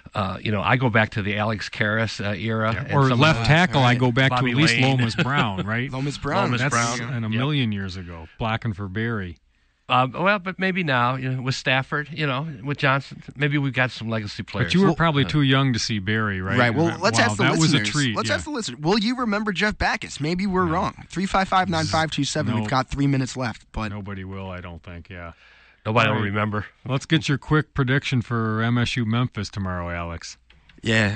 I go back to the Alex Karras era. Yeah, or left tackle, I go back Bobby to at least Lane. Lomas Brown, right? Lomas Brown. That's a million years ago, blocking for Barry. But maybe now, with Stafford, with Johnson, maybe we've got some legacy players. But you were probably too young to see Barry, right? Right. Well, let's ask the that listeners. Was a treat. Let's ask the listeners. Will you remember Jeff Backus? Maybe we're wrong. 355-9527. No. We've got 3 minutes left. But nobody will, I don't think. Yeah. Nobody will remember. Let's get your quick prediction for MSU Memphis tomorrow, Alex. Yeah.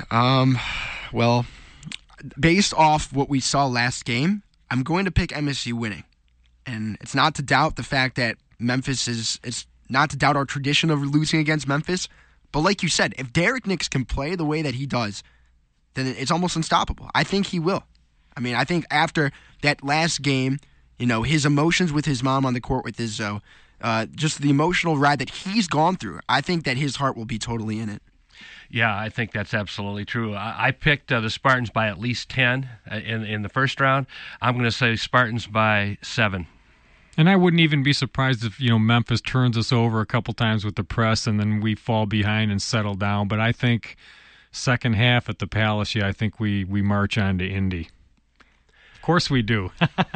Well, based off what we saw last game, I'm going to pick MSU winning, and it's not to doubt the fact that Memphis it's not to doubt our tradition of losing against Memphis, but like you said, if Derek Nix can play the way that he does, then it's almost unstoppable. I think he will. I mean, I think after that last game, his emotions with his mom on the court with Izzo, just the emotional ride that he's gone through, I think that his heart will be totally in it. Yeah, I think that's absolutely true. I picked the Spartans by at least 10 in the first round. I'm going to say Spartans by 7. And I wouldn't even be surprised if, Memphis turns us over a couple times with the press and then we fall behind and settle down. But I think second half at the Palace, I think we march on to Indy. Of course we do.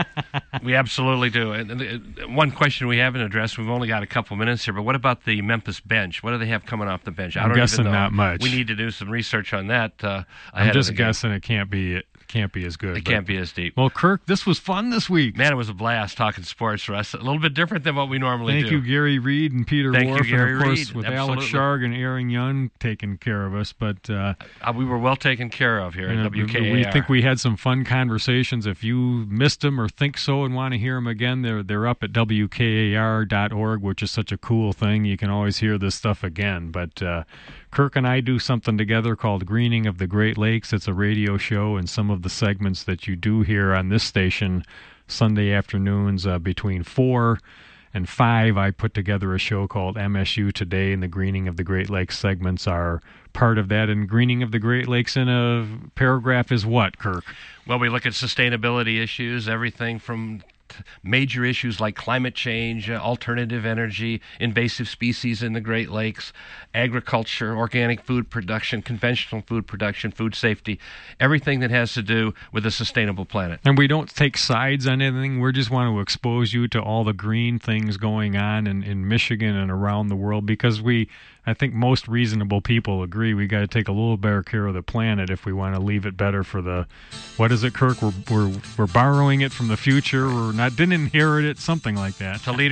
We absolutely do. And one question we haven't addressed, we've only got a couple minutes here, but what about the Memphis bench? What do they have coming off the bench? I'm guessing not much. We need to do some research on that. I'm just guessing it can't be as good. It can't be as deep. Well, Kirk, this was fun this week. Man, it was a blast talking sports for us. A little bit different than what we normally do. Thank you, Gary Reed and Peter Thank Wharf, you, Gary and of course Reed. with Absolutely. Alex Sharg and Aaron Young taking care of us. But we were well taken care of here at WKAR. We think we had some fun conversations. If you missed them or think so and want to hear them again, they're up at WKAR.org, which is such a cool thing. You can always hear this stuff again. But Kirk and I do something together called Greening of the Great Lakes. It's a radio show, and some of the segments that you do hear on this station Sunday afternoons between 4 and 5, I put together a show called MSU Today, and the Greening of the Great Lakes segments are part of that. And Greening of the Great Lakes in a paragraph is what, Kirk? Well, we look at sustainability issues, everything from major issues like climate change, alternative energy, invasive species in the Great Lakes, agriculture, organic food production, conventional food production, food safety, everything that has to do with a sustainable planet. And we don't take sides on anything. We just want to expose you to all the green things going on in Michigan and around the world, because I think most reasonable people agree we got to take a little better care of the planet if we want to leave it better for the, what is it, Kirk? We're borrowing it from the future. Didn't inherit it, something like that. To leave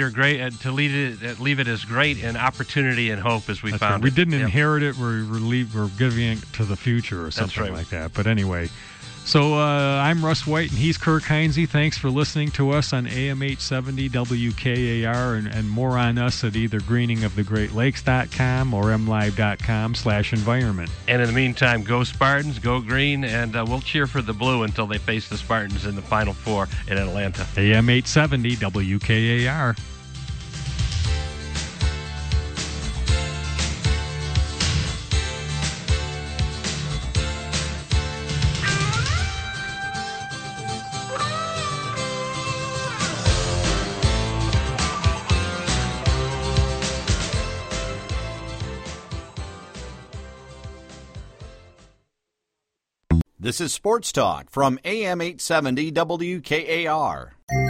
it as great an opportunity and hope as we That's found right. it. We didn't inherit it. We're giving it to the future or something like that. But anyway. So I'm Russ White, and he's Kirk Heinze. Thanks for listening to us on AM 870 WKAR, and more on us at either greeningofthegreatlakes.com or mlive.com/environment. And in the meantime, go Spartans, go green, and we'll cheer for the blue until they face the Spartans in the Final Four in Atlanta. AM 870 WKAR. This is Sports Talk from AM 870 WKAR.